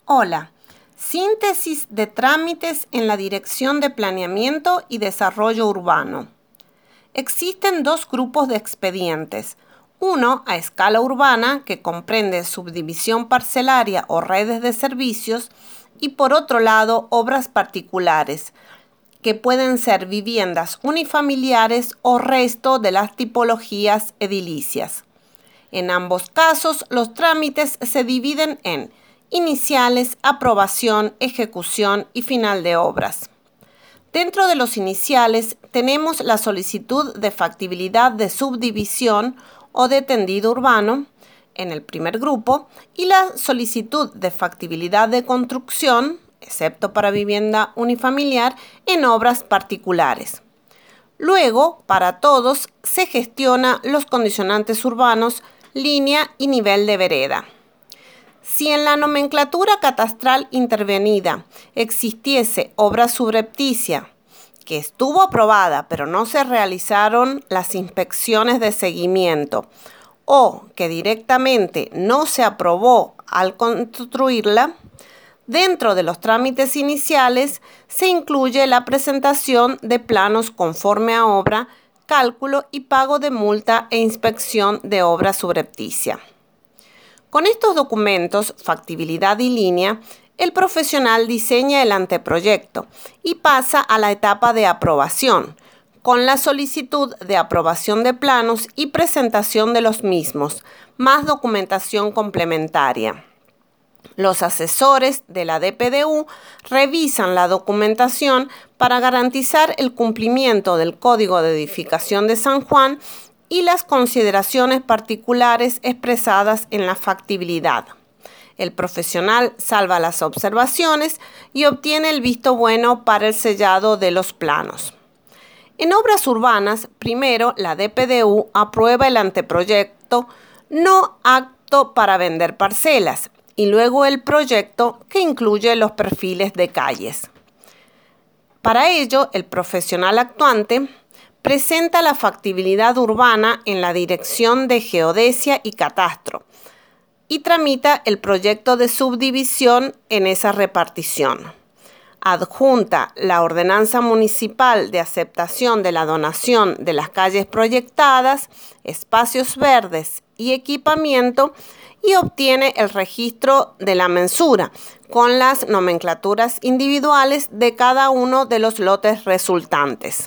Hola, síntesis de trámites en la Dirección de Planeamiento y Desarrollo Urbano. Existen dos grupos de expedientes, uno a escala urbana que comprende subdivisión parcelaria o redes de servicios y por otro lado obras particulares, que pueden ser viviendas unifamiliares o resto de las tipologías edilicias. En ambos casos, los trámites se dividen en iniciales, aprobación, ejecución y final de obras. Dentro de los iniciales tenemos la solicitud de factibilidad de subdivisión o de tendido urbano en el primer grupo y la solicitud de factibilidad de construcción, excepto para vivienda unifamiliar, en obras particulares. Luego, para todos, se gestiona los condicionantes urbanos, línea y nivel de vereda. Si en la nomenclatura catastral intervenida existiese obra subrepticia que estuvo aprobada pero no se realizaron las inspecciones de seguimiento o que directamente no se aprobó al construirla, dentro de los trámites iniciales se incluye la presentación de planos conforme a obra, cálculo y pago de multa e inspección de obra subrepticia. Con estos documentos, factibilidad y línea, el profesional diseña el anteproyecto y pasa a la etapa de aprobación, con la solicitud de aprobación de planos y presentación de los mismos, más documentación complementaria. Los asesores de la DPDU revisan la documentación para garantizar el cumplimiento del Código de Edificación de San Juan y las consideraciones particulares expresadas en la factibilidad. El profesional salva las observaciones y obtiene el visto bueno para el sellado de los planos. En obras urbanas, primero la DPDU aprueba el anteproyecto no apto para vender parcelas y luego el proyecto que incluye los perfiles de calles. Para ello, el profesional actuante presenta la factibilidad urbana en la Dirección de Geodesia y Catastro y tramita el proyecto de subdivisión en esa repartición. Adjunta la ordenanza municipal de aceptación de la donación de las calles proyectadas, espacios verdes y equipamiento y obtiene el registro de la mensura con las nomenclaturas individuales de cada uno de los lotes resultantes.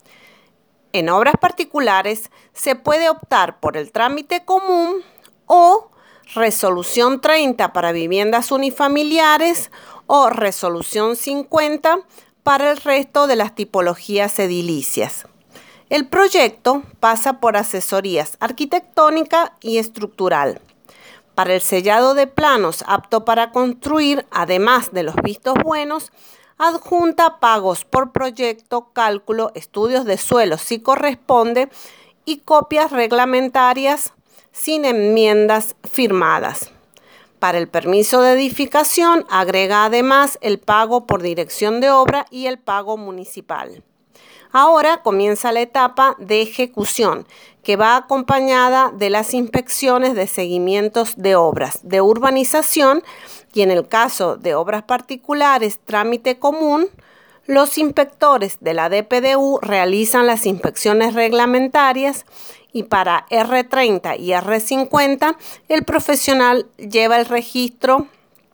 En obras particulares se puede optar por el trámite común o resolución 30 para viviendas unifamiliares o resolución 50 para el resto de las tipologías edilicias. El proyecto pasa por asesorías arquitectónica y estructural. Para el sellado de planos apto para construir, además de los vistos buenos, adjunta pagos por proyecto, cálculo, estudios de suelo si corresponde y copias reglamentarias sin enmiendas firmadas. Para el permiso de edificación agrega además el pago por dirección de obra y el pago municipal. Ahora comienza la etapa de ejecución, que va acompañada de las inspecciones de seguimientos de obras de urbanización y en el caso de obras particulares, trámite común, los inspectores de la DPDU realizan las inspecciones reglamentarias y para R30 y R50 el profesional lleva el registro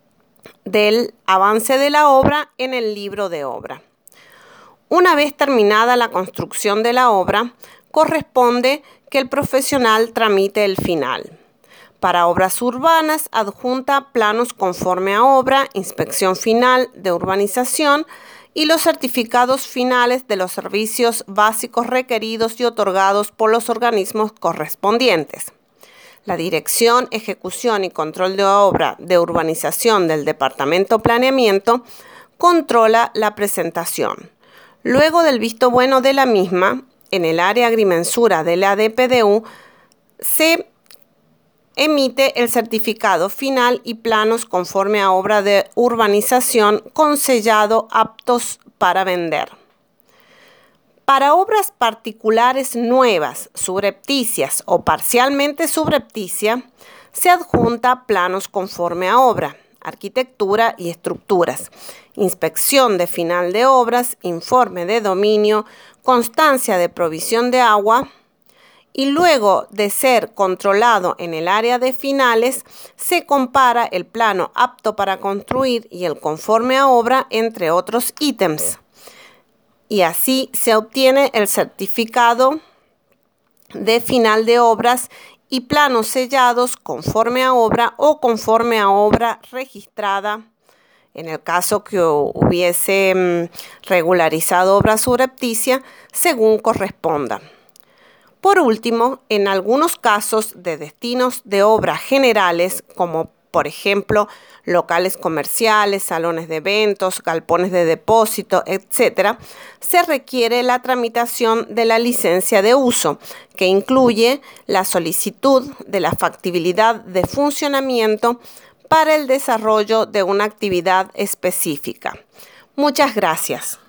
del avance de la obra en el libro de obra. Una vez terminada la construcción de la obra, corresponde que el profesional tramite el final. Para obras urbanas, adjunta planos conforme a obra, inspección final de urbanización y los certificados finales de los servicios básicos requeridos y otorgados por los organismos correspondientes. La Dirección, Ejecución y Control de Obra de Urbanización del Departamento Planeamiento controla la presentación. Luego del visto bueno de la misma, en el área agrimensura de la DPDU, se emite el certificado final y planos conforme a obra de urbanización con sellado aptos para vender. Para obras particulares nuevas, subrepticias o parcialmente subrepticia, se adjunta planos conforme a obra, arquitectura y estructuras, inspección de final de obras, informe de dominio, constancia de provisión de agua, y luego de ser controlado en el área de finales, se compara el plano apto para construir y el conforme a obra, entre otros ítems. Y así se obtiene el certificado de final de obras y planos sellados conforme a obra o conforme a obra registrada, en el caso que hubiese regularizado obra subrepticia, según corresponda. Por último, en algunos casos de destinos de obras generales, como por ejemplo locales comerciales, salones de eventos, galpones de depósito, etc., se requiere la tramitación de la licencia de uso, que incluye la solicitud de la factibilidad de funcionamiento para el desarrollo de una actividad específica. Muchas gracias.